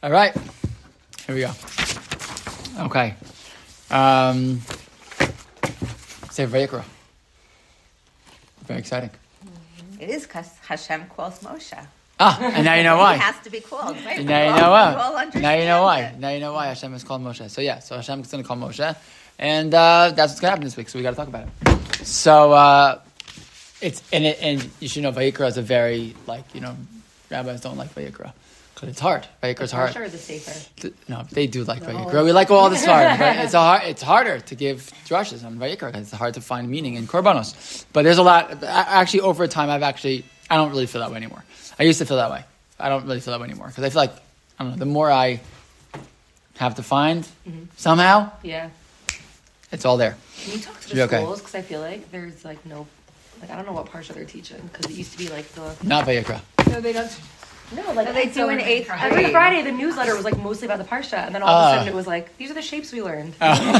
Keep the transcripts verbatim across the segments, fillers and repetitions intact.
All right. Here we go. Okay. Um, Sefer Vayikra. Very exciting. It is because Hashem calls Moshe. Ah, and now you know why. He has to be called. Right? Now you all, know why. You all understand now you know why. it. Now you know why Hashem is called Moshe. So yeah, so Hashem is going to call Moshe, and uh, that's what's going to happen this week. So we got to talk about it. So uh, it's and it and you should know Vayikra is a very like you know rabbis don't like Vayikra because it's hard. Vayikra is hard. Sure, is a safer. No, they do like No. Vayikra. We like all the Svarim, but it's a hard, it's harder to give drushes on Vayikra because it's hard to find meaning in Korbanos. But there's a lot. Actually, over time, I've actually I don't really feel that way anymore. I used to feel that way. I don't really feel that way anymore because I feel like I don't know. The more I have to find Mm-hmm. somehow, Yeah. it's all there. Can you talk to You're the okay. schools? Because I feel like there's like no, like I don't know what parsha they're teaching because it used to be like the Not Vayikra. No, they don't. no like No, they do an eighth grade. every Friday the newsletter was like mostly about the parsha and then all of Ah. a sudden it was like these are the shapes we learned.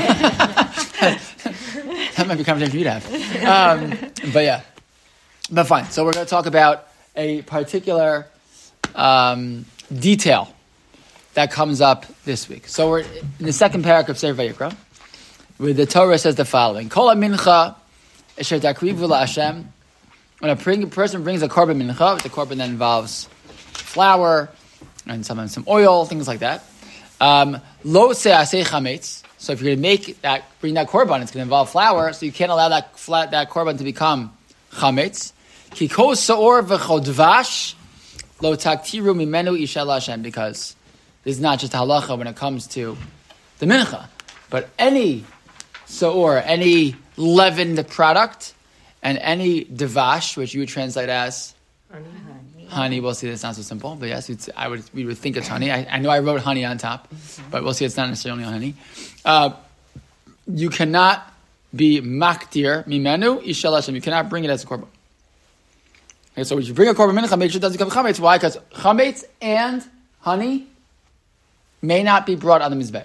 That might be a conversation for you to have. Um, but yeah, but fine. So we're going to talk about a particular um, detail that comes up this week. So we're in the second paragraph of Sefer Vayikra, where the Torah says the following: Kol mincha esher takrivu laHashem. When a person brings a korban mincha, the korban that involves flour and sometimes some oil, things like that. Um, Lo se'aseh chametz. So if you're going to make that, bring that korban, it's going to involve flour, so you can't allow that flat, that korban to become chametz. Ki kol sa'or v'chodvash lo taktiru mimenu isha laHashem, because this is not just halacha when it comes to the mincha, but any sa'or, any leavened product, and any devash, which you would translate as Honey. honey. We'll see that's not so simple, but yes, it's, I would we would think it's honey. I, I know I wrote honey on top, but we'll see it's not necessarily honey. Uh, you cannot be maktir mimenu ishal Hashem. You cannot bring it as a korban. Okay, so when you bring a korban mincha, make sure it doesn't become chametz. Why? Because chametz and honey may not be brought on the mizbeach.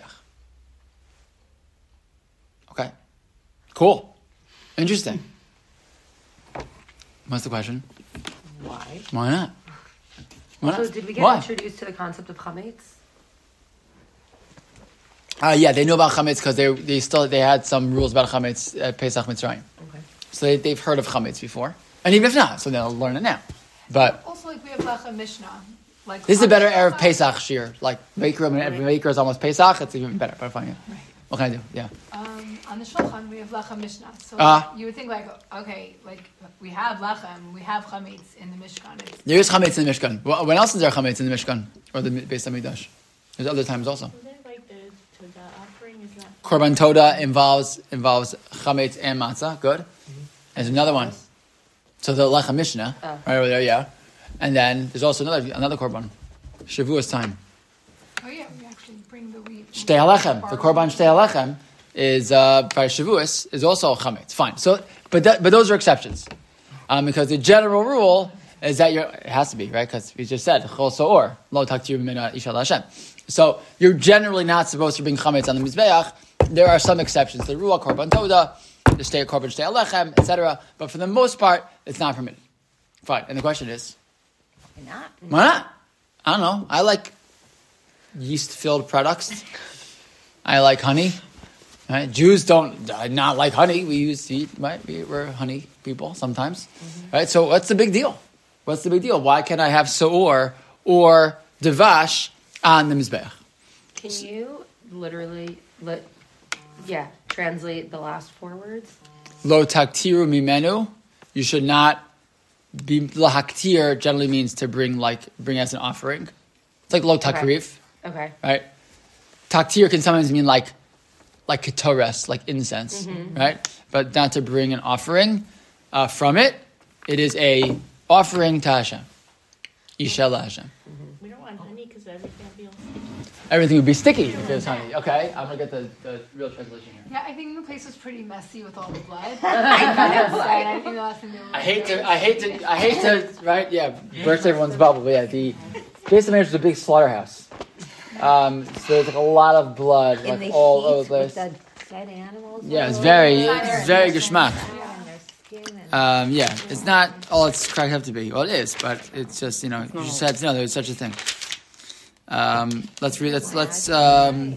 Okay, cool, interesting. What's the question? Why? Why not? Why So not? did we get Why? introduced to the concept of chametz? Uh, yeah, they knew about chametz because they they still they had some rules about chametz at Pesach Mitzrayim. Okay. So they, they've heard of chametz before, and even if not, so they'll learn it now. But Also, like we have Lechem Mishnah. Like this is a better Lechem Erev Mishnah. Pesach shir. Like Vayikra, when Vayikra is almost Pesach, it's even better. But fine. Yeah. What can I do? Yeah. Um, on the Shulchan, we have Lechem Mishnah. So Ah. you would think like, okay, like we have Lechem, we have Chametz in the Mishkan. It's, There is chametz in the Mishkan. Well, when else is there chametz in the Mishkan or the Beis Hamikdash? There's other times also. Isn't it like the Todah offering? Is that Korban Toda involves involves chametz and matzah. Good. There's another one. So the Lechem Mishnah, Oh. right over there, yeah. And then there's also another another korban, Shavuos time. oh yeah, we actually bring the wheat. Shtei Halechem, the korban Shtei Halechem is uh, by Shavuos is also chametz. Fine. So, but that, but those are exceptions, um, because the general rule is that you're it has to be right because we just said chol soor lo taktir mimenu isha Hashem. So you're generally not supposed to bring chametz on the mizbeach. There are some exceptions to the rule, korban toda, the shtei korban Shtei Halechem, et cetera. But for the most part, it's not permitted. Fine. And the question is, Why not? why not? I don't know. I like yeast-filled products. I like honey. Right? Jews don't uh, not like honey. We use to eat, right? We, we're honey people sometimes. Mm-hmm. Right? So what's the big deal? What's the big deal? Why can't I have so'or or devash on the mizbeach? Can you literally let yeah translate the last four words? Lo taktiru mimenu. You should not be lahaktir. Generally means to bring like bring as an offering. It's like lo takrif. Okay. Right? Taktir can sometimes mean like like ketores, like incense, Mm-hmm. right? But not to bring an offering uh, from it. It is a offering to Hashem. Isha la Hashem. we don't want honey because everything will be all sticky. Everything would be sticky if there's honey. Okay, I'm going to get the, the real translation here. Yeah, I think the place was pretty messy with all the blood. I know. And I think the last thing they were. I hate to, I hate to, I hate to, right? Yeah, burst everyone's bubble. But yeah, the Beis Hamikdash was a big slaughterhouse. Um, so there's like a lot of blood, In like the all heat over the with place. the dead animals. Yeah, it's all very, over. it's very geschmack. Yeah, and their skin and- Um, yeah, it's not all it's cracked up to be. Well, it is, but it's just, you know, you just had to know there was such a thing. Um, let's read. Let's let's um,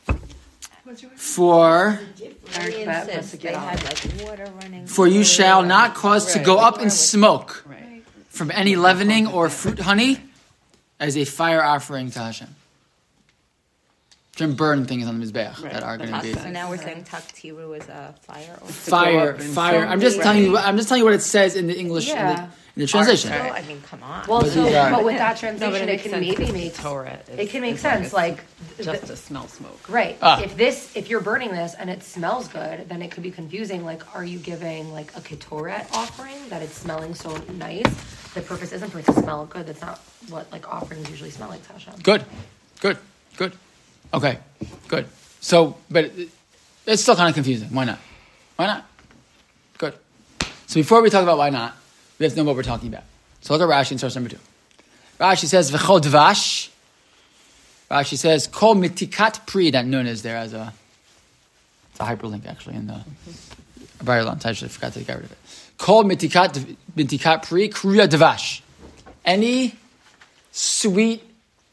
for They insist they had like water running. for you shall not cause to go up in Right. smoke Right. from any leavening or fruit honey as a fire offering to Hashem. Different burn things on the mizbeach Right. that are going to be So now we're saying taktiru is a fire or fire, up in fire. smoke. I'm just telling you. I'm just telling you what it says in the English in, the, Yeah. in the translation. Article? I mean, come on. Well, But so, these are- but with that No, but translation, it it makes can sense maybe because make Torah is- it can make as long sense. as Like just the- to smell smoke. right. Ah. If this, if you're burning this and it smells good, then it could be confusing. Like, are you giving like a ketoret offering that it's smelling so nice? The purpose isn't for it to smell good. That's not what like offerings usually smell like to Hashem. Good, good, good. Okay, good. So, but it, it's still kind of confusing. Why not? Why not? Good. So before we talk about why not, we have to know what we're talking about. So look at Rashi in source number two. Rashi says, "V'chol dvash." Rashi says, "Kol mitikat pri." That nun is there as a, it's a hyperlink actually in the very long time. I actually forgot to get rid of it. Kol mitikat mitikat pri kriya dvash. Any sweet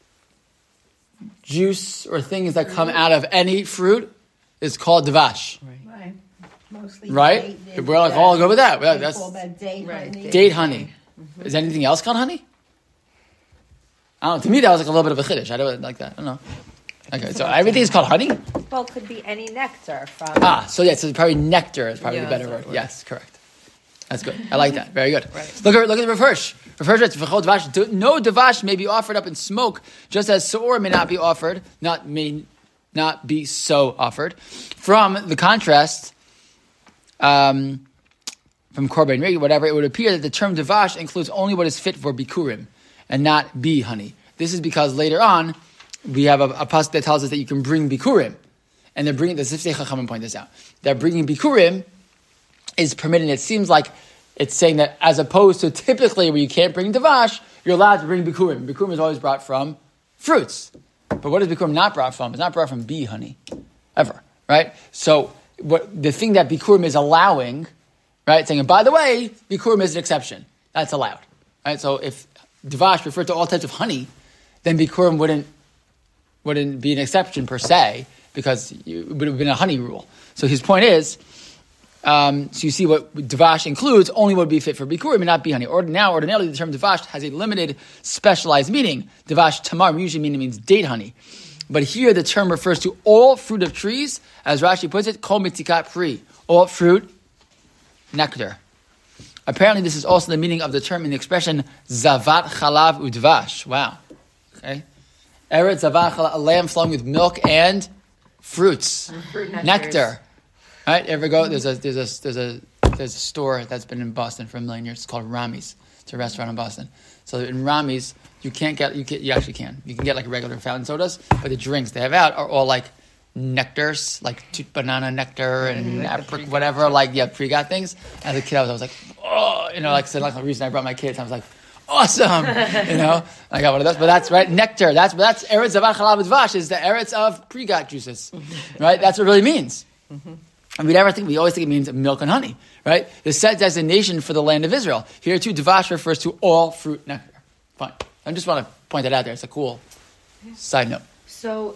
juice or things that come out of any fruit is called dvash. Right. Mostly Right? date- We're like, all good with that. We're like, they that's call that date Right. honey. date honey. Is anything else called honey? I don't know. To me, that was like a little bit of a chiddush. I don't like that. I don't know. Okay, so everything is called honey? Well, it could be any nectar from. Ah, so yeah, so probably nectar is probably Yeah, the better that's word. what it was. Yes, correct. That's good. I like that. Very good. Right. Look at look at the Refresh. Refresh writes, "V'chol dvash." Do- No dvash may be offered up in smoke, just as seor may not be offered, not may not be so offered. From the contrast, um, from korban regi, whatever, it would appear that the term dvash includes only what is fit for bikurim, and not bee honey. This is because later on we have a, a pasuk that tells us that you can bring bikurim, and they're bringing. The Sifsei Chachamim point this out. They're bringing bikurim is permitted. It seems like it's saying that as opposed to typically where you can't bring davash, you're allowed to bring bikurim. Bikurim is always brought from fruits. But what is bikurim not brought from? It's not brought from bee honey, ever, right? So what the thing that bikurim is allowing, right, saying, and by the way, bikurim is an exception. That's allowed, right? So if davash referred to all types of honey, then bikurim wouldn't wouldn't be an exception per se, because it would have been a honey rule. So his point is, Um, so you see what dvash includes only would be fit for bikurim and not bee honey. Or, now, ordinarily, the term dvash has a limited, specialized meaning. Dvash tamar usually meaning means date honey. But here the term refers to all fruit of trees, as Rashi puts it, kol mitikat pri, all fruit, nectar. Apparently this is also the meaning of the term in the expression zavat chalav udvash. Wow. Okay. Eretz zavat chalav, a lamb flowing with milk and fruits. Fruit nectars. Nectar. Right? Ever go? There's a there's a there's a there's a store that's been in Boston for a million years. It's called Rami's. It's a restaurant in Boston. So in Rami's, you can't get you can, you actually can. You can get like regular fountain sodas, but the drinks they have out are all like nectars, like toot banana nectar and apricot, whatever, like yeah, pre-got things. As a kid, I was, I was like, oh, you know, like so like the reason I brought my kids, I was like, awesome, you know. I got one of those, but that's right, nectar. That's that's eretz zavat chalav udvash is the eretz of pre-got juices, right? That's what it really means. And we never think, we always think it means milk and honey, right? The set designation for the land of Israel. Here too, dvash refers to all fruit nectar. Fine. I just want to point that out there. It's a cool side note. So,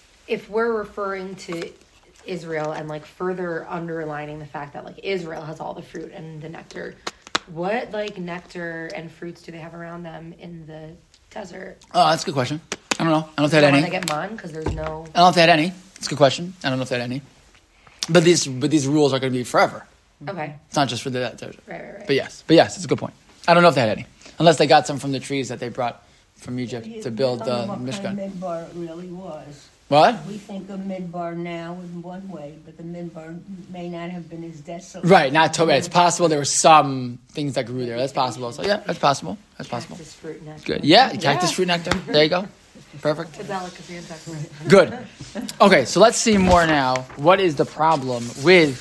if we're referring to Israel and like further underlining the fact that like Israel has all the fruit and the nectar, what like nectar and fruits do they have around them in the desert? Oh, that's a good question. I don't know. I don't know if they had Don't any. want to get man because there's no. I don't know if they had any. It's a good question. I don't know if they had any. But these, but these rules are going to be forever. Okay. It's not just for the desert. Right, right, right. But yes, but yes, it's a good point. I don't know if they had any, unless they got some from the trees that they brought from Egypt to build I the don't know what Mishkan. kind of midbar it really was. What? We think of midbar now in one way, but the midbar may not have been as desolate. Right, not totally. It's possible there were some things that grew there. That's possible. So yeah, that's possible. That's possible. Cactus fruit nectar. Good. Yeah, cactus fruit nectar. There you go. Perfect. A delicacy in Texas. Good. Okay, so let's see more now. What is the problem with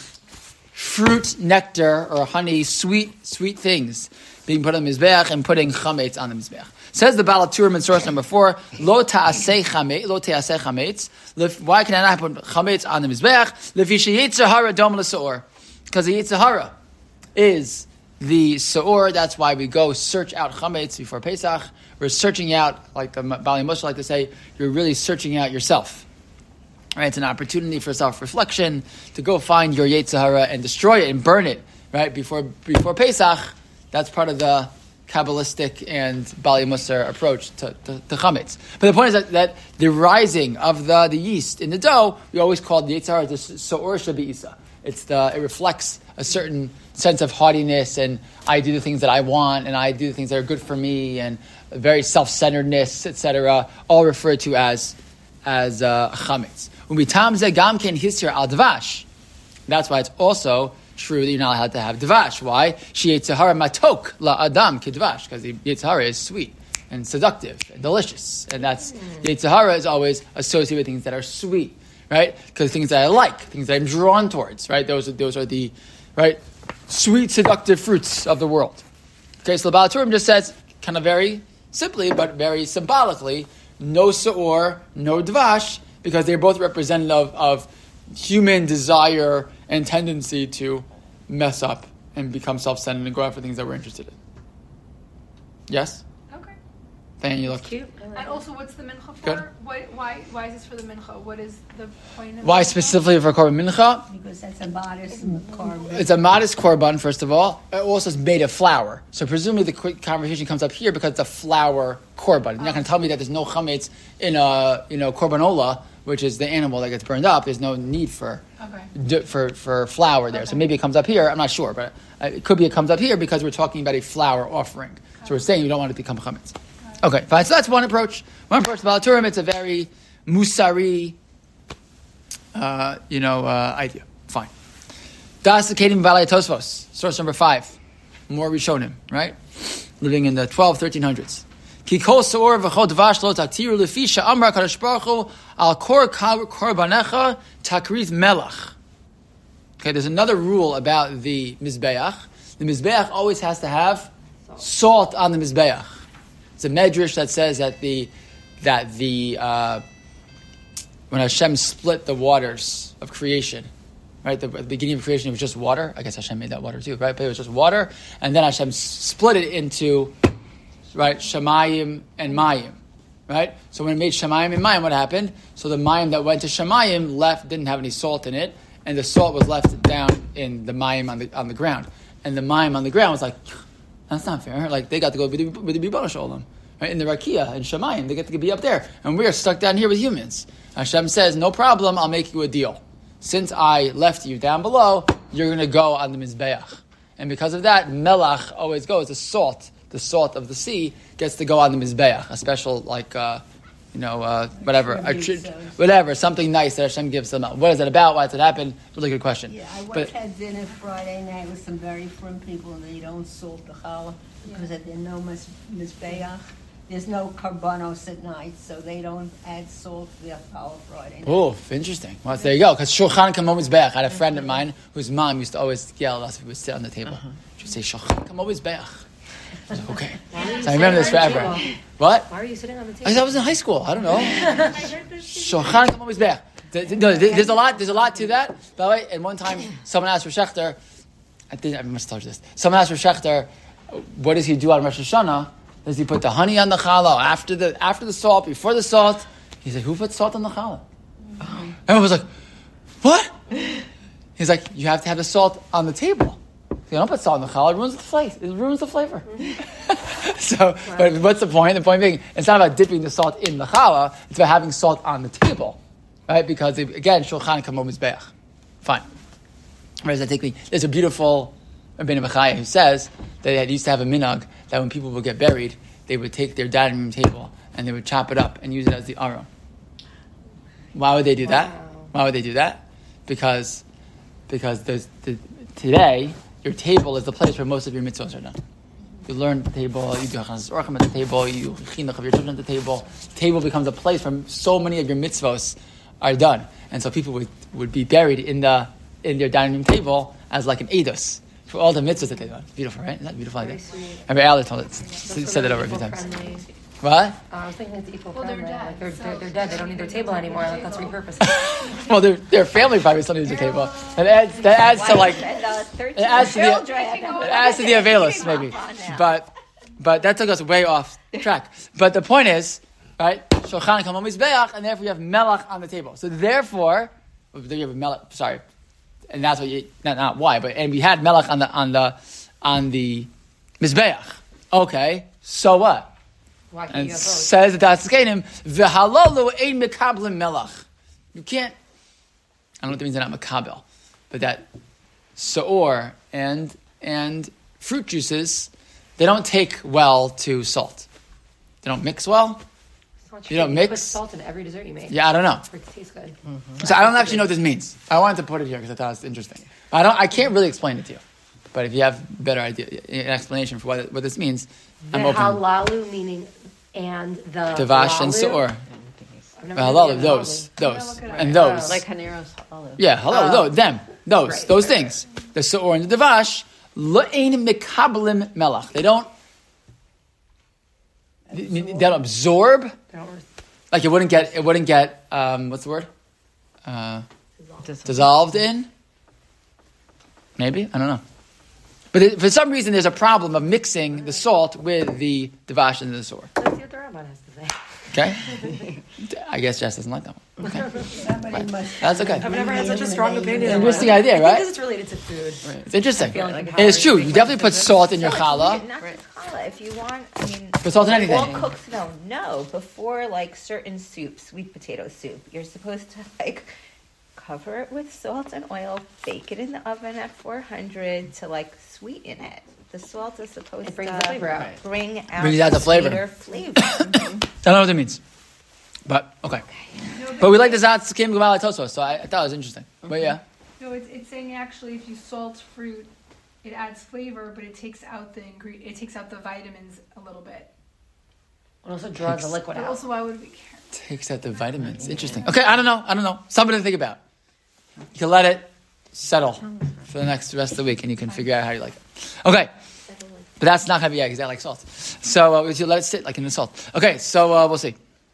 fruit, nectar, or honey, sweet, sweet things being put on the mizbeach and putting chametz on the mizbeach? Says the Baal HaTurim in source number four, Lo ta'aseh chametz, lo ta'aseh chametz. Lef- Why can I not put chametz on the mizbeach? Lefi sheyetzer hara dom l'seor. Because the yetzer hara is the seor. That's why we go search out chametz before Pesach. we're searching out, like the Bali Moshe like to say, you're really searching out yourself. Right? It's an opportunity for self-reflection to go find your Yetzer Hara and destroy it and burn it. Right before before Pesach, that's part of the Kabbalistic and Bali Musar approach to, to, to chametz. But the point is that, that the rising of the, the yeast in the dough, we always call the Yetzer Hara the So'or Shabi'isa. It's the it reflects a certain sense of haughtiness, and I do the things that I want, and I do the things that are good for me, and very self-centeredness, et cetera. All referred to as as uh, chametz. When we tamze gamken hisir al dvash, that's why it's also true that you're not allowed to have dvash. Why? She Yetzer Hara matok la adam kidvash, because the Yetzer Hara is sweet and seductive and delicious, and that's mm. Yetzer Hara is always associated with things that are sweet, right? Because things that I like, things that I'm drawn towards, right? Those are those are the right sweet seductive fruits of the world. Okay, so the Baal HaTurim just says, kind of very simply but very symbolically, no se'or, no dvash, because they're both representative of, of human desire and tendency to mess up and become self-centered and go after things that we're interested in. Yes? Okay. Then you look Cute. And also, what's the mincha for? Good. Why, why, why is this for the mincha? What is the point of Why mincha? specifically for Korban Mincha? Because that's a modest korban. It's a modest korban, first of all. It also is made of flour. So presumably the quick conversation comes up here because it's a flour korban. You're not going to tell me that there's no chametz in a you know korbanola, which is the animal that gets burned up. There's no need for Okay. for for flour there. Okay. So maybe it comes up here. I'm not sure, but it could be it comes up here because we're talking about a flour offering. So we're saying you don't want it to become chametz. Okay, fine. So that's one approach. One approach to Baal HaTurim. It's a very musari, uh, you know, uh, idea. Fine. Das Kedim Valei Tosfos, source number five. More Rishonim, right? Living in the twelve, thirteen hundreds. Ki kol se'or v'chol dvash lo taktiru lefi she'amar HaKadosh Baruch Hu al kor korbanecha takrith melach. Okay, there's another rule about the Mizbeach. The Mizbeach always has to have salt on the Mizbeach. It's a medrash that says that the that the uh, when Hashem split the waters of creation, right? The, the beginning of creation it was just water. I guess Hashem made that water too, right? But it was just water, and then Hashem split it into right Shemayim and Mayim, right? So when it made Shemayim and Mayim, what happened? So the Mayim that went to Shemayim left didn't have any salt in it, and the salt was left down in the Mayim on the on the ground, and the Mayim on the ground was like. That's not fair. Like, they got to go with the with the Bibana Shalom. Right? In the Rakia and Shemayim, they get to be up there. And we are stuck down here with humans. Hashem says, no problem, I'll make you a deal. Since I left you down below, you're going to go on the Mizbeach. And because of that, Melach always goes. The salt, the salt of the sea, gets to go on the Mizbeach. A special, like, uh, you know, uh, whatever. A tri- whatever, something nice that Hashem gives them. What is it about? Why does it happen? Really good question. Yeah, I once but, had dinner Friday night with some very firm people, and they don't salt the challah because there's no mis- mizbeach. There's no karbanos at night, so they don't add salt to their challah Friday night. Oh, interesting. Well, there you go. Because Shulchan Kamo Mizbeach. I had a friend of mine whose mom used to always yell at us if we would sit on the table. Uh-huh. She would say, Shulchan Kamo Mizbeach. I was like, okay. So I remember this forever. What? Why are you sitting on the table? I was in high school. I don't know. Shulchan Kamo Mizbeach. There's a lot. There's a lot to that. By the way, and one time someone asked for Schechter. I think I must tell you this. Someone asked for Schechter, what does he do on Rosh Hashanah? Does he put the honey on the challah after the after the salt, before the salt? He said, who put salt on the challah? Mm-hmm. Everyone was like, what? He's like, you have to have the salt on the table. You don't put salt on the challah; it ruins the flavor. It ruins the flavor. Mm-hmm. so, wow. But what's the point? The point being, it's not about dipping the salt in the challah; it's about having salt on the table, right? Because it, again, shulchan kamo mizbeach. Fine. Whereas I think there's a beautiful Rabbeinu Bechaya who says that they used to have a minhag that when people would get buried, they would take their dining room table and they would chop it up and use it as the aron. Why would they do that? Wow. Why would they do that? Because because there's the, today your table is the place where most of your mitzvahs are done. You learn the table, you do Hachanas Orchim at the table, you chinuch of your children at the table. The table becomes a place where so many of your mitzvahs are done, and so people would, would be buried in the in their dining room table as like an eidos for all the mitzvahs that they've done. Beautiful, right? Isn't that a beautiful idea? Remember, Ali told it, said it over a few times. What? Uh, I was thinking it's equal Well, they're friendly. dead, Like they're, so- they're, they're dead. They don't need their table anymore. Like, let's repurpose it. Well, their their family probably still needs a table. That adds that adds to like it adds to the it adds to the Avelis maybe, but But that took us way off track. But the point is, right? Shulchan Kamo Mizbeach, and therefore you have melach on the table. So therefore, there you have melach. Sorry, and that's what you not, not why, but and we had melach on the on the on the Mizbeach. Okay, so what? Why can't And you it Oh, have both? says that that's Kenim, v'halalu ein mekablim melach. You can't, I don't know what that means, they're not mekabel, but that saor and and fruit juices, they don't take well to salt. They don't mix well. It's not You true. don't Put mix? salt in every dessert you make. Yeah, I don't know. For it to taste good. So I don't actually know what this means. I wanted to put it here because I thought it was interesting. I don't. I can't really explain it to you. But if you have a better idea, an explanation for what, what this means, The I'm open. halalu meaning and the Devash and lalu? saor. I've never Halalu, heard of those, halalu. those, Right. and those. Like Hanero's olive. Yeah, hello, Oh. those, them, those, Right, those right, things. The saor and the devash, le'ein mekablim melach. They don't, they they don't absorb. They don't re- Like it wouldn't get, it wouldn't get, um, what's the word? Uh, dissolved in. Maybe I don't know. But it, for some reason, there's a problem of mixing the salt with the devash and the saor. Let's see what the Rabban has to say. Okay, I guess Jess doesn't like that one. Okay, Somebody must. that's okay. I've never had such a strong opinion. Interesting idea, right? Because it's related to food. It's interesting. feel like And it's true. You definitely put salt in your challah. Not just challah. If you want, I mean, Put salt in anything. all cooks know. No, before like certain soups, sweet potato soup, you're supposed to like cover it with salt and oil, bake it in the oven at four hundred to like sweeten it. The salt is supposed It brings to the flavor out. bring out, Brings out the flavor. sweeter flavor. I don't know what that means. But, okay. But we like the Zatz Kim Gumal Tosos, so I, I thought it was interesting. But yeah. No, it's, it's saying actually if you salt fruit, it adds flavor, but it takes out the ingre- it takes out the vitamins a little bit. It also draws the liquid But out. also, why would we care? Takes out the vitamins. Interesting. Okay, I don't know. I don't know. Something to think about. You can let it settle for the next rest of the week and you can figure out how you like it. Okay. But that's not going to be, yeah, because I like salt. So uh, you let it sit like in the salt. Okay, so uh, we'll see.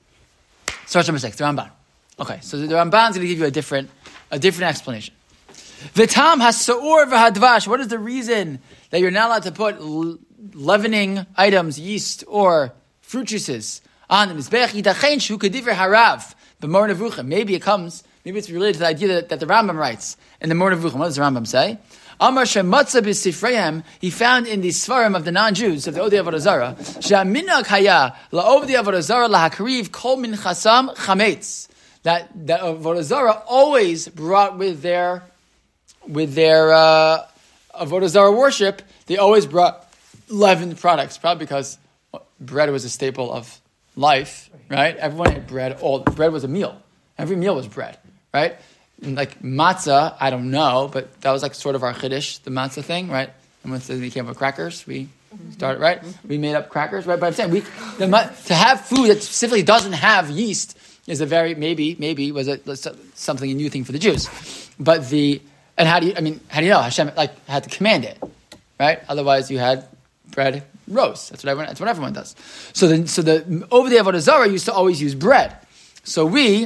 Source number six, the Ramban. Okay, so the Ramban's going to give you a different, a different explanation. V'tam has-sa'ur v'hadvash. What is the reason that you're not allowed to put l- leavening items, yeast, or fruit juices on the mizbech? Yidachen shu kedivrei harav b'mor nevuchim. Maybe it comes, maybe it's related to the idea that, that the Rambam writes in the Mor Nevuchim. What does the Rambam say? Amar shematza b'sifreim, he found in the Sfarim of the non-Jews, of the Odei Avodah Zarah, she'aminag haya la'ovdei Avodah Zarah lahakriv kol min chasam chametz. That, that Avodah Zarah always brought with their, with their uh, Avodah Zarah worship, they always brought leavened products, probably because bread was a staple of life, right? Everyone ate bread. All bread was a meal. Every meal was bread, right? And like matzah, I don't know, but that was like sort of our chiddush, the matzah thing, right? And once we came up with crackers, we started, right? We made up crackers, right? But I'm saying we the, to have food that specifically doesn't have yeast is a very maybe maybe was a something a new thing for the Jews, but the and how do you? I mean, how do you know Hashem like had to command it, right? Otherwise, you had bread roast. That's what everyone. That's what everyone does. So the so the over the Avodah Zarah used to always use bread. So we.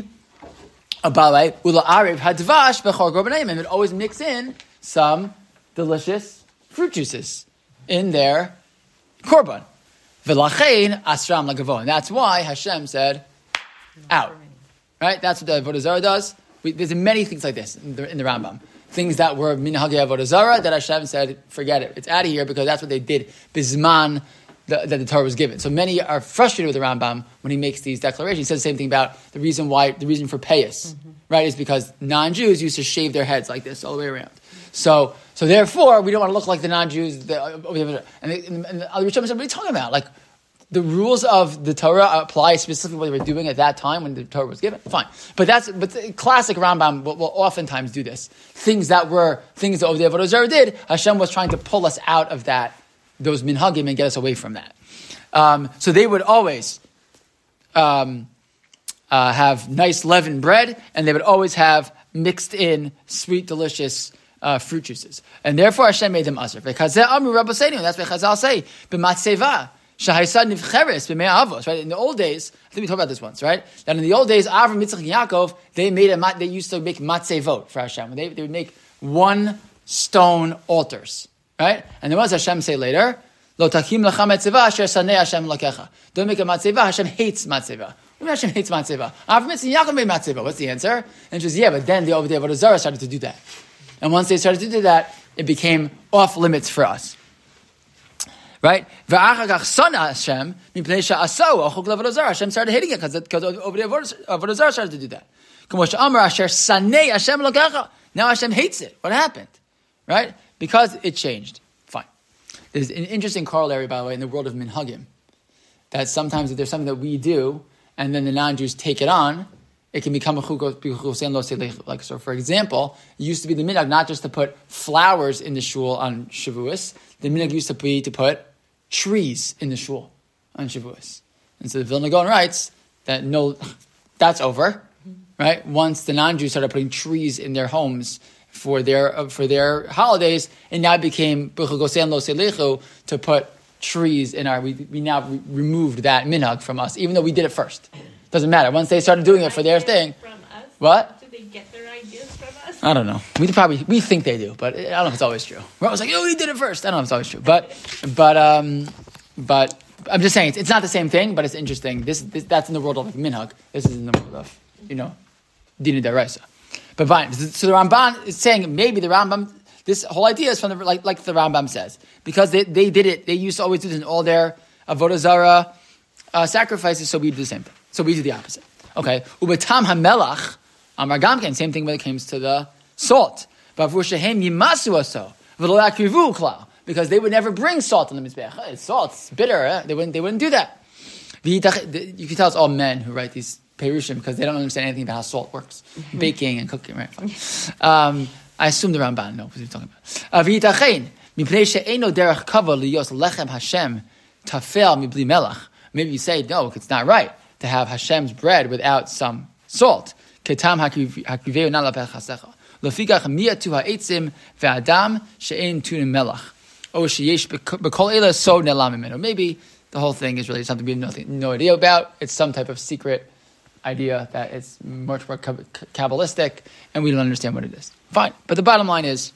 Abalei ula arev hadvash bechor gorbanim, and would always mix in some delicious fruit juices in their korban. V'lachein asram lagavo, and that's why Hashem said, "Out." Right? That's what the Avodah Zarah does. We, there's many things like this in the, in the Rambam. Things that were minhagei Avodah Zarah that Hashem said, "Forget it. It's out of here," because that's what they did bisman the, that the Torah was given. So many are frustrated with the Rambam when he makes these declarations. He says the same thing about the reason why, the reason for payas, mm-hmm. right, is because non-Jews used to shave their heads like this all the way around. So, so therefore, we don't want to look like the non-Jews. The, and the, and the, and the Rishonim said, what are you talking about? Like, the rules of the Torah apply specifically what they were doing at that time when the Torah was given. Fine, but that's but the classic Rambam will, will oftentimes do this. Things that were things that the Avodah Zarah did, Hashem was trying to pull us out of that, those minhagim, and get us away from that. Um, so they would always um, uh, have nice leavened bread, and they would always have mixed in sweet, delicious uh, fruit juices, and therefore Hashem made them asur. Because that's what Chazal say. B'matzeva. Right? In the old days, I think we talked about this once, right? That in the old days, Avram, Yitzchak, and Yaakov, they made a they used to make matzevot for Hashem. They, they would make one stone altars, right? And then what does Hashem say later? Lo takim lecha matzeva asher sanei Hashem lakecha. Don't make a matzeva. Hashem hates matzeva. What Hashem hates matzeva? Avram Mitzvah, you're not going to make matzeva. What's the answer? And she says, yeah, but then the Ovdei Avodah Zarah started to do that. And once they started to do that, it became off limits for us. Right? V'achagach sana Hashem, mipnei she'asau, ochok le'avodah zarah. Hashem started hating it because Ovdei Avodah Zarah started to do that. K'mo she'amar asher sanei Hashem lakecha. Now Hashem hates it. What happened? Right? Because it changed. Fine. There's an interesting corollary, by the way, in the world of minhagim, that sometimes if there's something that we do, and then the non-Jews take it on, it can become a chukos. Like, so for example, it used to be the minhag not just to put flowers in the shul on Shavuos. The minhag used to be to put trees in the shul on Shavuos. And so the Vilna Gaon writes that no, that's over, right? Once the non-Jews started putting trees in their homes for their uh, for their holidays, and now it became to put trees in our, we, we now re- removed that minhag from us, even though we did it first. Doesn't matter. Once they started doing it for their thing. From us? What? Do they get their ideas from us? I don't know. We probably, we think they do, but I don't know if it's always true. We're always like, oh, we did it first. I don't know if it's always true. But, but, um, but I'm just saying, it's, it's not the same thing, but it's interesting. This, this that's in the world of like minhag. This is in the world of, you know, dina deraisa. But fine. So the Ramban is saying maybe the Rambam, this whole idea is from the, like, like the Rambam says, because they, they did it, they used to always do this in all their Avodah Zarah uh, sacrifices, so we do the same thing. So we do the opposite. Okay. Ubetam hamelach, amar gamken, same thing when it comes to the salt. Because they would never bring salt on the Mizbeach. It's salt, it's bitter. Eh? They wouldn't, they wouldn't do that. You can tell it's all men who write these Perushim because they don't understand anything about how salt works. Baking and cooking, right? Um, I assume the Ramban knows what he's talking about. V'yitachein, mipnei she'eino derech kavod liyos lechem Hashem tafel mibli melach. Maybe you say, no, it's not right to have Hashem's bread without some salt. Ketam hakriveu na lapech chasecha. Lefikach miyatu ha'etzim ve'adam she'ein tunim melach. O sheyesh b'kol eila so nelam mimenu. Maybe the whole thing is really something we have nothing, no idea about. It's some type of secret idea that it's much more Kabbalistic, and we don't understand what it is. Fine. But the bottom line is,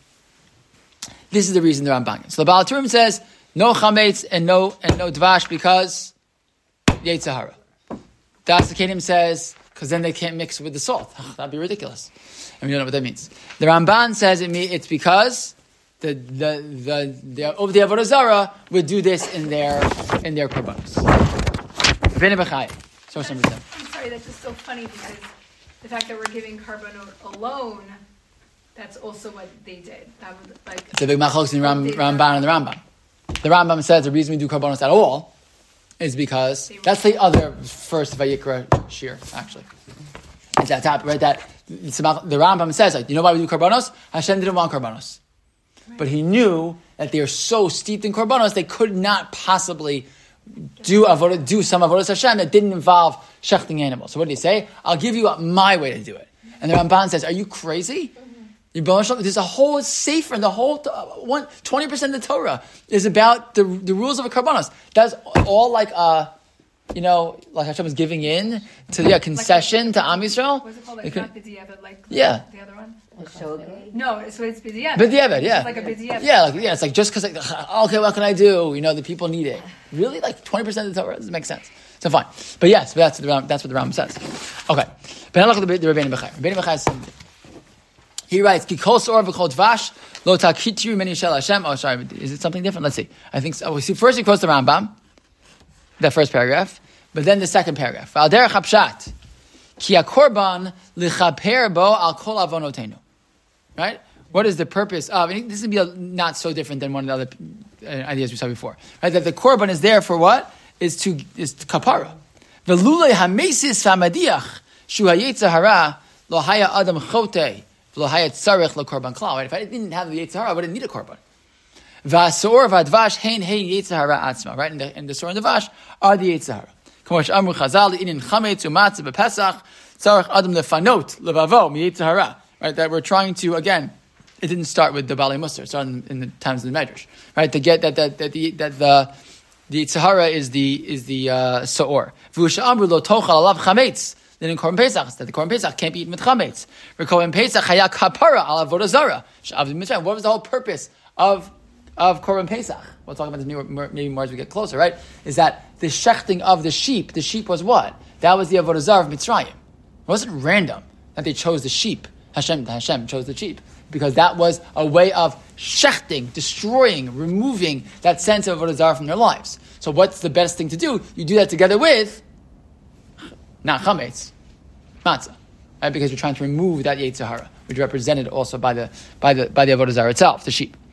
this is the reason the Ramban. So the Baal Turim says, no chametz and no and no dvash because Yetzer Hara. The Asakanim says, because then they can't mix with the salt. Ugh, that'd be ridiculous. And we don't know what that means. The Ramban says it mean, it's because the the the the Ovdei Avodah Zarah would do this in their in their korbanos. V'nei b'chai. So somebody said. I'm sorry, that's just so funny because the fact that we're giving carbonate alone, that's also what they did. That would like. It's a big machlokes in Ram, Ramban and the Rambam. The Rambam says the reason we do korbanos at all is because that's the other first Vayikra shir, actually. It's that top, right? That it's about, the Rambam says, like, you know why we do korbanos? Hashem didn't want korbanos. Right. But he knew that they are so steeped in korbanos, they could not possibly do avodah, do some avodas Hashem that didn't involve shechting animals. So what did he say? I'll give you my way to do it. And the Ramban says, are you crazy? Mm-hmm. There's a whole sefer, and the whole one, twenty percent of the Torah is about the the rules of a karbanos. That's all like uh you know, like Hashem was giving in to the yeah, concession like, to Am Yisrael. What's it called? Like it not b'diavad, like yeah. the other one? Okay. No, it's so it's b'diavad. B'diavad, yeah. It's like a b'diavad. Yeah, like yeah, it's like just because like, okay, what can I do? You know, the people need it. Really, like twenty percent of the Torah doesn't make sense. So fine, but yes, but that's the Ram, that's what the Ram says. Okay, but now look at the, the Rebbeinu Bechai. Rebbeinu Bechai is something. He writes, "Kikol sor v'kol dvash lo takitru meni shel Hashem." Oh, sorry, is it something different? Let's see. I think so. Oh, see, first he quotes the Rambam, that first paragraph, but then the second paragraph. Al derech hapshat, ki hakorban lichaper bo al kol avonotenu. Right? What is the purpose of? And this would be a, not so different than one of the other uh, ideas we saw before. Right? That the korban is there for what? Is to is to kapara. Velulei hamesis famadiach shu hayetzer hara lo haya adam chote. Right? If I didn't have the Yetzer Hara, I wouldn't need a korban. V'asor v'advash hein hein Yetzer Hara atzma. Right, and the, and the sor and the vash are the Yetzer Hara. K'mosh amru Chazal inin chametz umatzah b'Pesach tzarich adam lefanot levavo miYetzer Hara. Right, that we're trying to again. It didn't start with the Balei Musar. It started in, in the times of the Medrash. Right, to get that that that the that the the Yetzer Hara is the is the uh, saor. V'usha amru lo tochal alav chametz. Then in Korban Pesach, that the Korban Pesach can't be eaten with chametz. For Korban Pesach, haya kapara ala avodah zarah. What was the whole purpose of of Korban Pesach, we'll talk about this maybe more as we get closer, right? Is that the shechting of the sheep, the sheep was what? That was the Avodah Zarah of Mitzrayim. It wasn't random that they chose the sheep. Hashem, Hashem chose the sheep. Because that was a way of shechting, destroying, removing that sense of Avodah Zarah from their lives. So what's the best thing to do? You do that together with, not chametz, matzah. Right? Because you're trying to remove that Yetzer Hara, which is represented also by the by the by the Avodah Zarah itself, the sheep.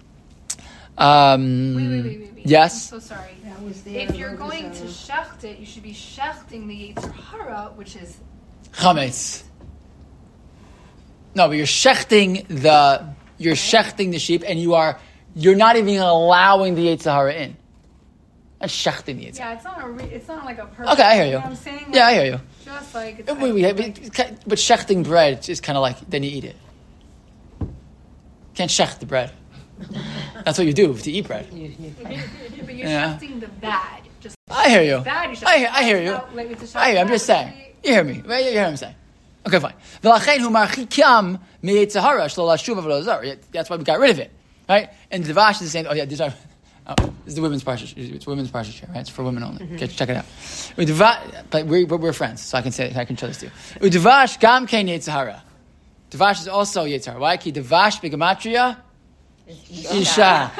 Um, wait, wait, wait, wait, wait. Yes? I'm so sorry. That was the If you're Avodah going to Zarah. shecht it, you should be shechting the Yetzer Hara, which is Chametz. No, but you're shechting the you're shechting the sheep, and you are you're not even allowing the Yetzer Hara in. That's shechting the Yetzer Hara. yeah. It's not a. Re- it's not like a perfect. Okay, I hear you. know what I'm saying? Like, Yeah, I hear you. Just like it's Uh, Wait, wait, like- but, but shechting bread is kind of like then you eat it. Can't shecht the bread. That's what you do to eat bread. but you're Yeah. shechting the bad. Just I hear you. bad. You're I hear, shechting I hear the you. bad, like, it's a I hear. I'm shechting just bad. saying. You hear me? Right? You hear what I'm saying? Okay, fine. V'lachein hu marchikam mi'yetzer hara shelo lashuv avodah zarah. That's why we got rid of it, right? And the Devash is saying, oh yeah, these are. Oh, this is the women's parsha. It's women's parsha chair, right? It's for women only. Okay, check it out. Udeva- But we're, we're, we're friends, so I can say I can show this to you. Udevash gam kein yetzer hara. Devash is also yetzer hara. Why? Ki devash begematria isha.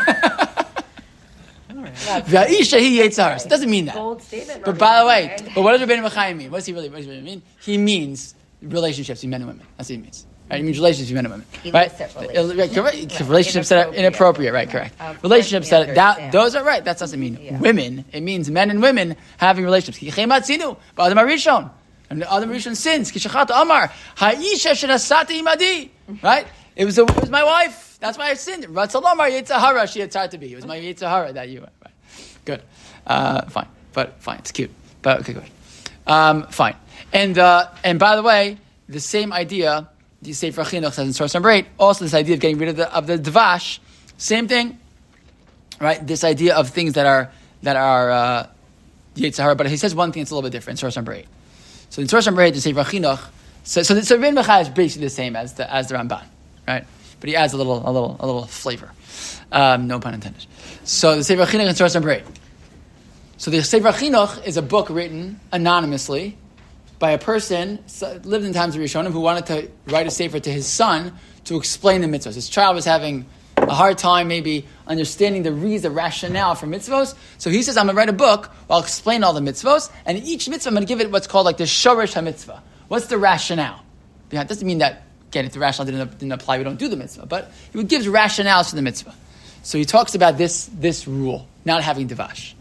V'isha he yetzer hara. So it doesn't mean that. Bold statement. But by the way, but what does Rabbeinu Chaim mean? What does he really, what does he really mean? He means relationships between men and women. That's what he means. Right? He means relationships between men and women. Right? Illicit Uh, right, correct. Right. Relationships that are inappropriate. Right, correct. Of course, Relationships we that, that understand. those are right. That doesn't mean Yeah. women. It means men and women having relationships. Ki chematzinu, ba'adam harishon. And the Adam Rishon sins. Ki shachat amar, ha'isha shenasati imadi. Right? It was, a, it was my wife. That's why I sinned. Ratzal amar yetzer hara she had to be. It was my yetzer hara that you. Right. Good. Uh, fine. But fine. It's cute. But okay, good. Um, fine. And uh, and by the way, the same idea, the Sefer Chinuch says in source number eight, also this idea of getting rid of the of the dvash, same thing, right? This idea of things that are that are uh, Yetzer Hara, but he says one thing that's a little bit different in source number eight. So in source number eight, the Sefer Chinuch, so so, so Rebbeinu Bechai is basically the same as the as the Ramban, right? But he adds a little a little a little flavor, um, no pun intended. So the Sefer Chinuch in source number eight. So the Sefer Chinuch is a book written anonymously by a person so, lived in times of Rishonim who wanted to write a sefer to his son to explain the mitzvahs. His child was having a hard time maybe understanding the reason, the rationale for mitzvahs. So he says, I'm going to write a book, I'll explain all the mitzvahs, and in each mitzvah I'm going to give it what's called like the shorish ha-mitzvah. What's the rationale? It doesn't mean that, again, if the rationale didn't, didn't apply, we don't do the mitzvah, but he gives rationales for the mitzvah. So he talks about this, this rule, not having devash.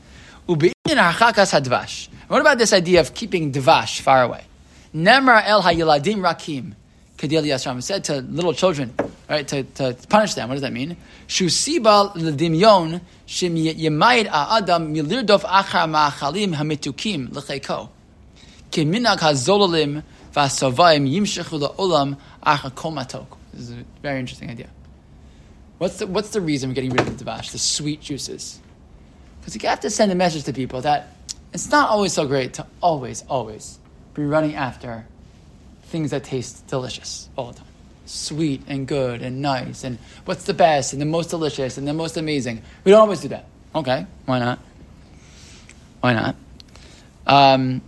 What about this idea of keeping devash far away? Nemar el hayeladim rakim. Kedil Yasram said to little children, right, to, to punish them. What does that mean? Shusiba ledimyon shim yemayid adam milirdof achar ma'achalim hamitukim lecheko. Keminag hazololim v'asovayim yimshechu la'olam achar komatok. This is a very interesting idea. What's the, what's the reason we're getting rid of the devash, the sweet juices? Because you have to send a message to people that it's not always so great to always, always be running after things that taste delicious all the time. Sweet and good and nice and what's the best and the most delicious and the most amazing. We don't always do that. Okay, why not? Why not? Um,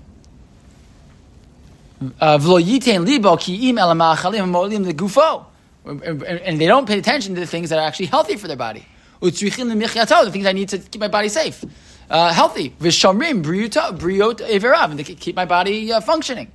uh, and they don't pay attention to the things that are actually healthy for their body. The things I need to keep my body safe, uh, healthy. V'shamrim briot briot everav, and to keep my body uh, functioning.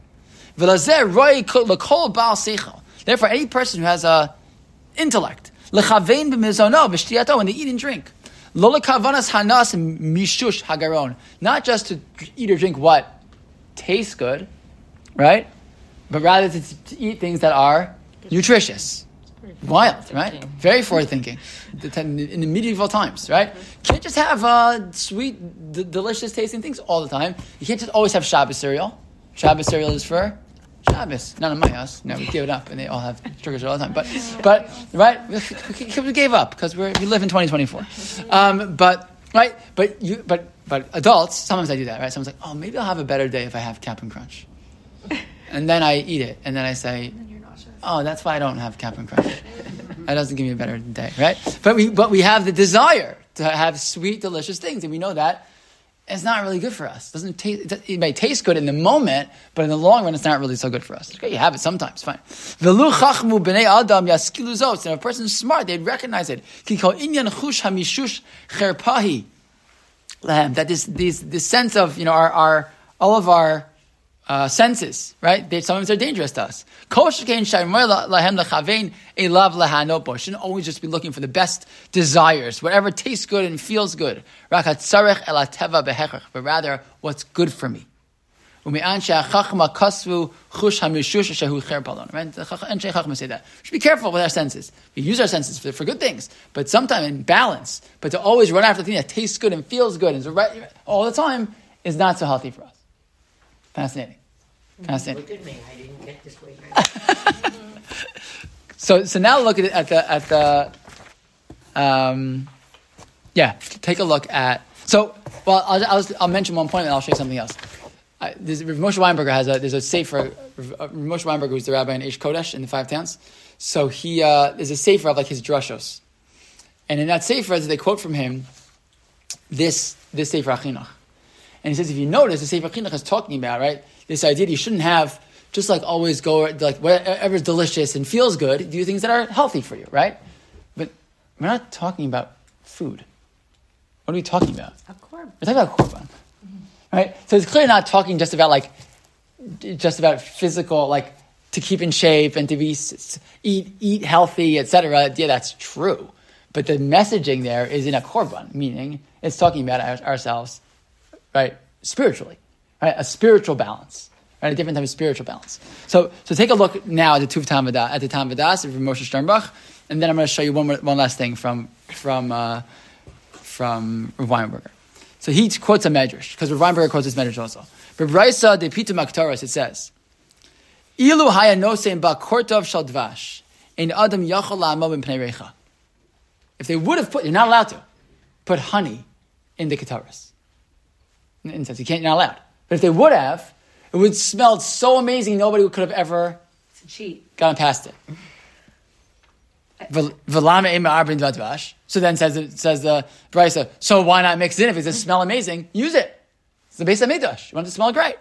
Therefore, any person who has a intellect, lechavein b'mizono v'shtiyато, when they eat and drink, lo lekavanas hanas mishush hagaron, not just to eat or drink what tastes good, right? But rather to, to eat things that are nutritious. Wild, right? Very forward thinking in the medieval times, right? You can't just have uh, sweet, d- delicious tasting things all the time. You can't just always have Shabbos cereal. Shabbos cereal is for Shabbos. Not in my house. No, we give it up, and they all have sugar all the time. But, but right, we gave up because we we live in twenty twenty-four. Um, but right, but you, but but adults. Sometimes I do that, right? Someone's like, oh, maybe I'll have a better day if I have Cap'n Crunch, and then I eat it, and then I say, oh, that's why I don't have Cap'n Crunch. That doesn't give me a better day, right? But we, but we have the desire to have sweet, delicious things, and we know that it's not really good for us. It doesn't taste, it may taste good in the moment, but in the long run, it's not really so good for us. Okay, you have it sometimes, fine. V'lu chachmu b'nei adam yaskilu zot. And if a person's smart, they'd recognize it. Ki kol inyan chush hamishush cherpahi. That this, this, this sense of, you know, our, our all of our uh, senses, right? They, sometimes they're dangerous to us. Shouldn't always just be looking for the best desires, whatever tastes good and feels good. But rather, what's good for me. Right? Say that. We should be careful with our senses. We use our senses for, for good things, but sometimes in balance. But to always run after the thing that tastes good and feels good and is right all the time is not so healthy for us. Fascinating. Fascinating. Look at me. I didn't get this way. so, so now look at it at the at the. Um, yeah, take a look at. So, well, I'll, I'll, I'll mention one point and I'll show you something else. I, there's, Rav Moshe Weinberger has a there's a sefer. Rav Moshe Weinberger, who's the rabbi in Eish Kodesh in the Five Towns. So he uh, there's a sefer of like his drushos, and in that sefer they quote from him this this sefer Achinuch, and he says if you notice the sefer Achinuch is talking about right this idea that you shouldn't have just like always go like whatever's delicious and feels good, do things that are healthy for you, right? But we're not talking about food. What are we talking about? A korban. We're talking about korban. Right? So it's clearly not talking just about like, just about physical, like to keep in shape and to be, eat, eat healthy, et cetera. Yeah, that's true. But the messaging there is in a korban, meaning it's talking about our, ourselves, right? Spiritually, right? A spiritual balance, right? A different type of spiritual balance. So, so take a look now at the Tuv Tam V'das, at the Tam V'das of Moshe Sternbach, and then I'm going to show you one more, one last thing from, from, uh, from Rav Weinberger. So he quotes a medrash, because Rav Weinberger quotes this medrash also. But Braisa de Pitum Aktaras, it says, Ilu haya nosein ba kortov shal dvash, ein adam yachol la'amo b'pnei reicha. If they would have put, you're not allowed to, put honey in the kataras. In a sense, you can't, you're not allowed. But if they would have, it would smell so amazing, nobody could have ever It's a cheat. gotten past it. V'lama ema arbin dvash. So then says the, says the Brisa, so why not mix it in? If it does smell amazing, use it. It's the base of Midrash. You want it to smell great.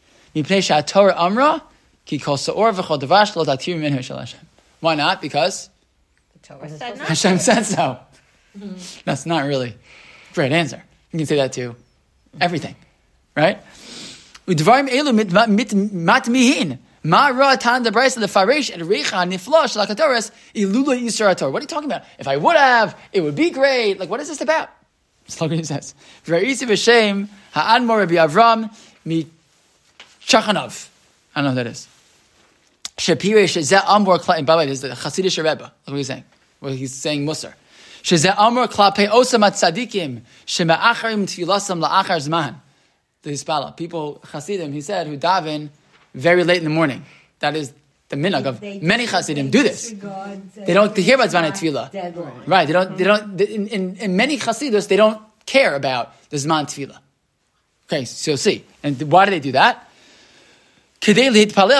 Why not? Because The Torah said not. Hashem said so. That's not really a great answer. You can say that to everything. Right? Ma ra'atan the Brisa the Farish and Reicha Niflash Lakatoras Ilula Yisrator. What are you talking about? If I would have, it would be great. Like, what is this about? Just look what he says. V'ra'isi v'shem ha'admor Rabbi Avram mi Chachanov. I don't know who that is. Shapirei shezeh amor kla'im. By the way, this is the Hasidic Rebbe. Look what he's saying. Well, he's saying Musar. Shezeh amor kla'pei osam atzadikim shema'acharim tfilasam la'achar zman. The Hispala. People, Hasidim, he said, who daven very late in the morning. That is the minhag of many Hasidim do this. They don't hear about Zman Tefillah. Right, they don't, they don't, in, in, in many Hasidus, they don't care about the Zman Tefillah. Okay, so see. And why do they do that? They say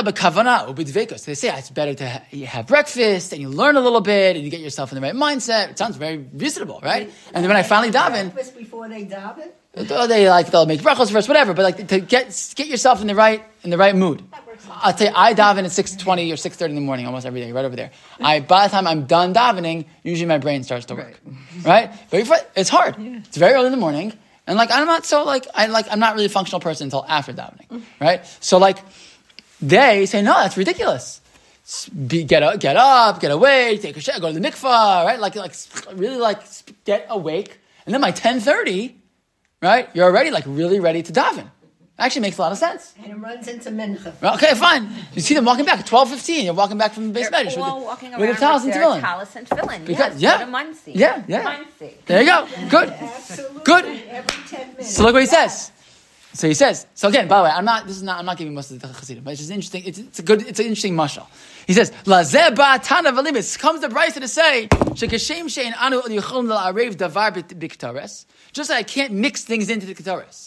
it's better to ha- you have breakfast and you learn a little bit and you get yourself in the right mindset. It sounds very reasonable, right? And then when I finally daven, Breakfast before they daven? oh, they like they'll make brachos first, whatever. But like to get get yourself in the right in the right mood. I'll tell you, I daven at six twenty or six thirty in the morning almost every day, right over there. I by the time I'm done davening, usually my brain starts to work, right? right? But if, it's hard. Yeah. It's very early in the morning, and like I'm not so like I like I'm not really a functional person until after davening, right? So like they say no, that's ridiculous. Be, get up, get up, get awake, take a shower, go to the mikvah, right? Like like really like get awake, and then by ten thirty. Right? You're already like really ready to daven. Actually makes a lot of sense. And it runs into mincha. Well, okay, fine. You see them walking back at twelve fifteen. You're walking back from the base They're medrash all with the, walking with around the talis and with their tefillin. talis and tefillin. Because, yes, yeah. the muncie. Yeah, yeah. Muncie. There you go. Good. Absolutely. Good. Every ten minutes. So look what he says. So he says. So again, by the way, I'm not. This is not. I'm not giving most of the Chassidim, but it's just interesting. It's, it's a good. It's an interesting mashal. He says, "Lazeh ba'atana v'limis." Comes the Brisa to say, "Shekashem shein anu yichol la'arev davar b'ktares." Just like I can't mix things into the ktares.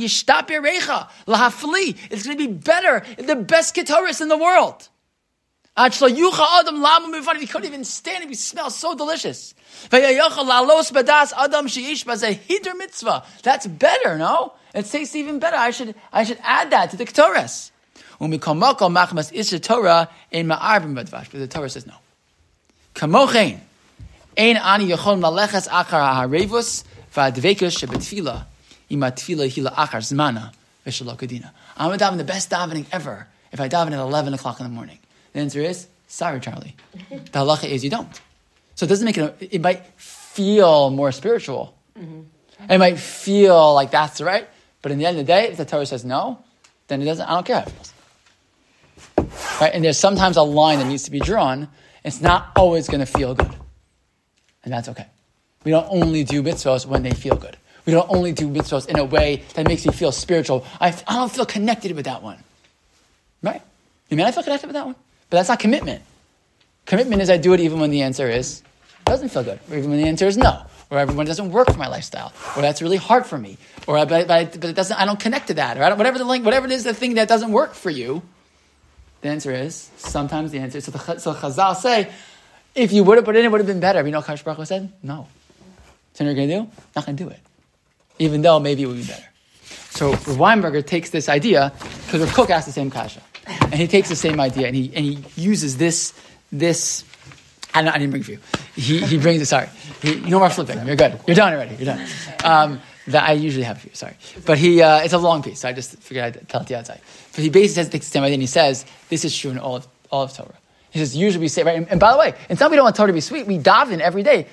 It's going to be better, the best ketoris in the world. Achla yucha adam lamu mifan. He couldn't even stand it. He smells so delicious. Vayayocha lalos badas adam sheish bazeh hider mitzvah. That's better, no? It tastes even better. I should, I should add that to the ketores. Umikamako machmas isha Torah in ma'arvim badvash. But the Torah says no. Kamochein ein ani yochon maleches achar ha'arevus va'advekus shebetfila ima tfila hila achar zmana v'shelo kadina. I'm going to daven the best davening ever if I daven at eleven o'clock in the morning. The answer is, sorry, Charlie. The halacha is you don't. So it doesn't make it, it might feel more spiritual. Mm-hmm. It might feel like that's right. But in the end of the day, if the Torah says no, then it doesn't, I don't care how it feels. Right? And there's sometimes a line that needs to be drawn. It's not always going to feel good. And that's okay. We don't only do mitzvahs when they feel good. We don't only do mitzvahs in a way that makes me feel spiritual. I, I don't feel connected with that one. Right? You mean I feel connected with that one? But that's not commitment. Commitment is I do it even when the answer is, doesn't feel good. Or even when the answer is no. Or even when it doesn't work for my lifestyle. Or that's really hard for me. Or I, but, I, but it doesn't, I don't connect to that. Or I don't, whatever the link, whatever it is, the thing that doesn't work for you. The answer is, sometimes the answer is, so, the, so Chazal say, if you would have put it in, it would have been better. You know what Kadosh Baruch Hu said? No. So what you're going to do? Not going to do it. Even though maybe it would be better. So Weinberger takes this idea, because Rav Kook asked the same kasha. And he takes the same idea, and he and he uses this, this, I, don't, I didn't bring it for you. He he brings it, sorry. He, no more flipping. You're good. You're done already. You're done. Um, that I usually have for you, sorry. But he, uh, it's a long piece, so I just figured I'd tell it to you outside. But he basically says the same idea, and he says, this is true in all of, all of Torah. He says, usually we say, right, and, and by the way, it's not we don't want Torah to be sweet, we daven every day.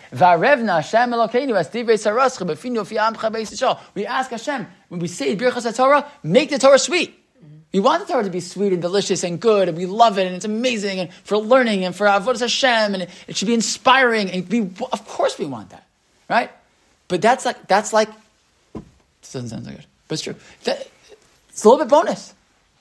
We ask Hashem, when we say Birchas HaTorah, make the Torah sweet. We want the Torah to be sweet and delicious and good, and we love it, and it's amazing, and for learning, and for Avodas Hashem, and it, it should be inspiring, and we, of course we want that, right? But that's like, that's like, this doesn't sound so good, but it's true. That, it's a little bit bonus.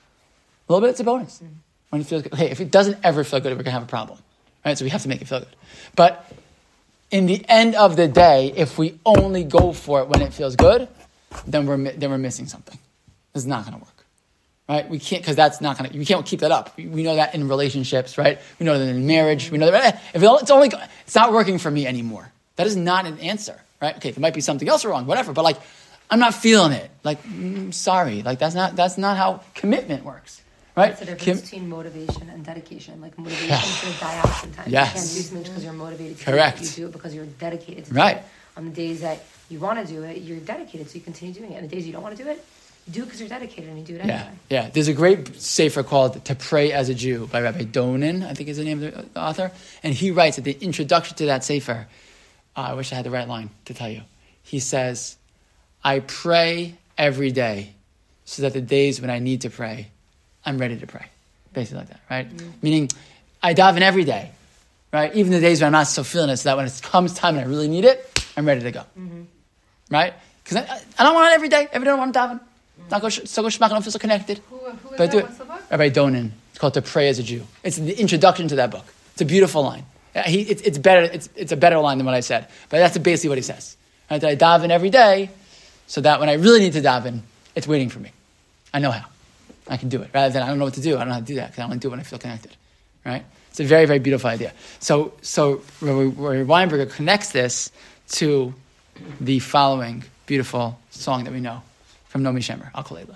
A little bit, it's a bonus. Mm-hmm. When it feels good. Hey, if it doesn't ever feel good, we're going to have a problem, right? So we have to make it feel good. But in the end of the day, if we only go for it when it feels good, then we're, then we're missing something. It's not going to work. Right? We can't, because that's not going to, we can't keep that up. We know that in relationships, right? We know that in marriage. We know that, eh, if it's only, it's not working for me anymore. That is not an answer, right? Okay, there might be something else wrong, whatever, but like, I'm not feeling it. Like, mm, sorry. Like, that's not, that's not how commitment works, right? That's the difference Kim- between motivation and dedication. Like, motivation is going to die out sometimes. Yes. You can't do something because you're motivated to Correct. do it. You do it because you're dedicated to Right. do it. On the days that you want to do it, you're dedicated, so you continue doing it. And the days you don't want to do it, do it because you're dedicated and you do it Yeah, anyway. yeah. There's a great sefer called "To Pray as a Jew" by Rabbi Donin, I think is the name of the author, and he writes at the introduction to that sefer. Uh, I wish I had the right line to tell you. He says, "I pray every day, so that the days when I need to pray, I'm ready to pray." Basically, like that, right? Mm-hmm. Meaning, I daven every day, right? Even the days when I'm not so feeling it, so that when it comes time and I really need it, I'm ready to go, mm-hmm. right? Because I, I don't want it every day. Every day I don't want to daven. Not go, so go shmach, I don't feel so connected. Who, who is but that? do it. What's the book? Rabbi Donin. It's called "To Pray as a Jew." It's the introduction to that book. It's a beautiful line. He, it's, it's better. It's, it's a better line than what I said. But that's basically what he says. Right? That I daven every day, so that when I really need to daven, it's waiting for me. I know how. I can do it. Rather than I don't know what to do. I don't know how to do that because I only do it when I feel connected. Right? It's a very, very beautiful idea. So, so Rabbi Weinberger connects this to the following beautiful song that we know from Nomi Shemer, Al Kol Eila.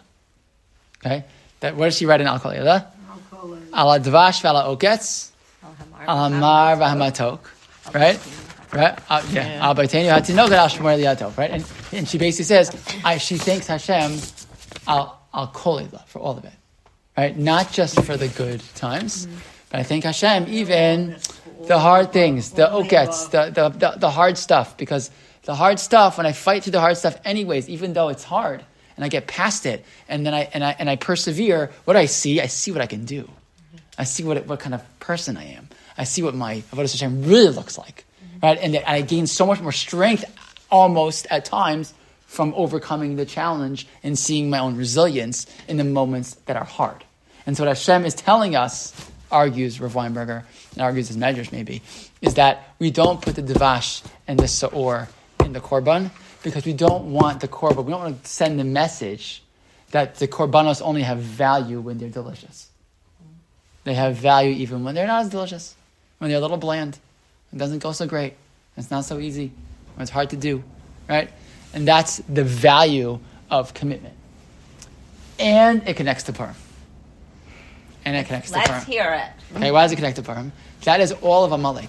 Okay? That, what does she write in Al Kol Eila? Al Advash v'ala Oketz, Al Hamar v'hamatok. Right? Right? Uh, yeah. Al Baitenu hatinok al Shmor liyatok. Right? And, and she basically says, I, she thanks Hashem Al Al Kol Eila for all of it. Right? Not just for the good times, mm-hmm. but I thank Hashem even the hard things, the Oketz, the, the, the, the hard stuff, because the hard stuff, when I fight through the hard stuff anyways, even though it's hard, and I get past it, and then I and I and I persevere. What do I see? I see what I can do. Mm-hmm. I see what what kind of person I am. I see what my Avodas Hashem really looks like, mm-hmm. right? And I gain so much more strength, almost at times, from overcoming the challenge and seeing my own resilience in the moments that are hard. And so what Hashem is telling us, argues Rav Weinberger, and argues his measures maybe, is that we don't put the devash and the sa'or in the korban, because we don't want the korban, we don't want to send the message that the korbanos only have value when they're delicious. They have value even when they're not as delicious, when they're a little bland. It doesn't go so great. It's not so easy. It's hard to do, right? And that's the value of commitment. And it connects to Purim. And it connects to Purim. Let's hear it. Okay, why does it connect to Purim? That is all of Amalek.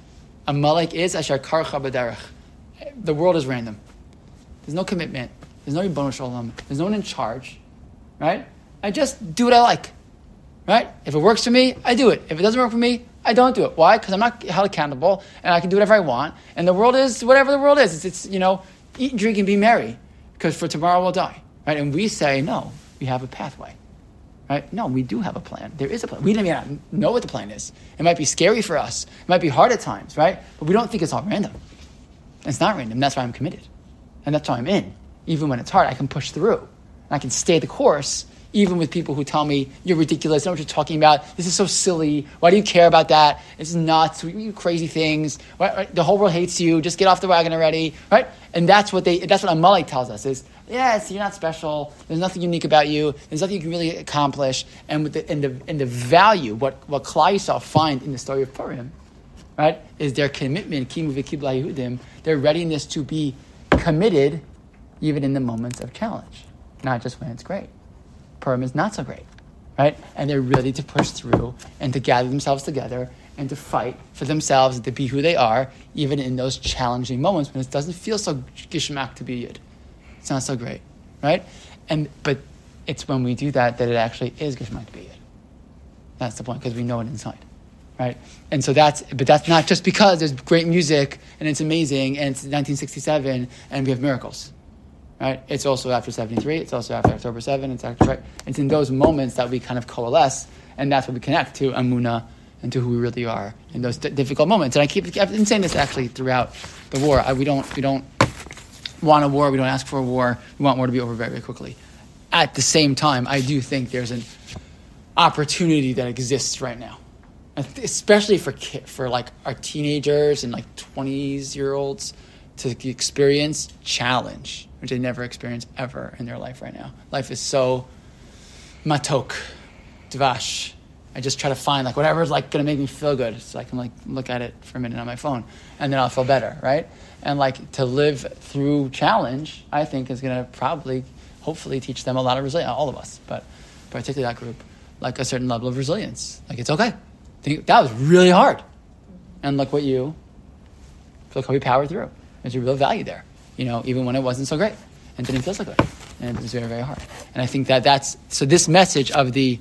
Amalek is Asher Karcha B'derech. The world is random. There's no commitment. There's no Ribono Shel Olam. There's no one in charge, right? I just do what I like, right? If it works for me, I do it. If it doesn't work for me, I don't do it. Why? Because I'm not held accountable, and I can do whatever I want. And the world is whatever the world is. It's, it's you know, eat, drink, and be merry, because for tomorrow we'll die, right? And we say, no, we have a pathway, right? No, we do have a plan. There is a plan. We don't even know what the plan is. It might be scary for us. It might be hard at times, right? But we don't think it's all random. It's not random. That's why I'm committed. And that's why I'm in. Even when it's hard, I can push through. And I can stay the course, even with people who tell me, you're ridiculous, I don't know what you're talking about, this is so silly, why do you care about that, it's nuts, we do crazy things, right? Right? The whole world hates you, just get off the wagon already, right? And that's what they, that's what Amalek tells us, is, yes, you're not special, there's nothing unique about you, there's nothing you can really accomplish, and with the, and the, and the value, what, what Klal Yisrael find in the story of Purim, right, is their commitment, Kimu v'Kibla Yehudim, their readiness to be committed even in the moments of challenge, not just when it's great. Purim is not so great, right? And they're ready to push through and to gather themselves together and to fight for themselves and to be who they are, even in those challenging moments when it doesn't feel so gishmak to be Yid. It's not so great, right? And but it's when we do that that it actually is gishmak to be Yid. That's the point, because we know it inside, right? And so that's, but that's not just because there's great music and it's amazing and it's nineteen sixty-seven and we have miracles. Right? It's also after seventy-three. It's also after October seventh. It's after, right? It's in those moments that we kind of coalesce, and that's what we connect to Amunah and to who we really are in those d- difficult moments. And I keep, I've been saying this actually throughout the war. I, we don't we don't want a war. We don't ask for a war. We want war to be over very, very quickly. At the same time, I do think there's an opportunity that exists right now, especially for ki- for like our teenagers and like twenties year olds to experience challenge, which they never experience ever in their life right now. Life is so matok, dvash. I just try to find like whatever's like going to make me feel good, so I can like look at it for a minute on my phone, and then I'll feel better, right? And like to live through challenge, I think is going to probably, hopefully, teach them a lot of resilience. All of us, but particularly that group, like a certain level of resilience. Like it's okay. Think, that was really hard, and look what you, look how we powered through. There's a real value there, you know, even when it wasn't so great and didn't feel so good, and it was very, very hard. And I think that that's, so this message of the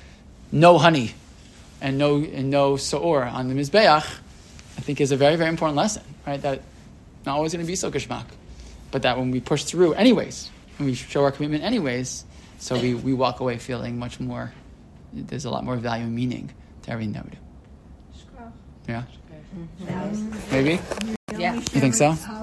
no honey and no and no so'or on the Mizbeach, I think is a very, very important lesson, right? That not always going to be so geshmak, but that when we push through anyways, and we show our commitment anyways, so we, we walk away feeling much more, there's a lot more value and meaning to everything that we do. Yeah? Mm-hmm. Maybe? Yeah. You think so?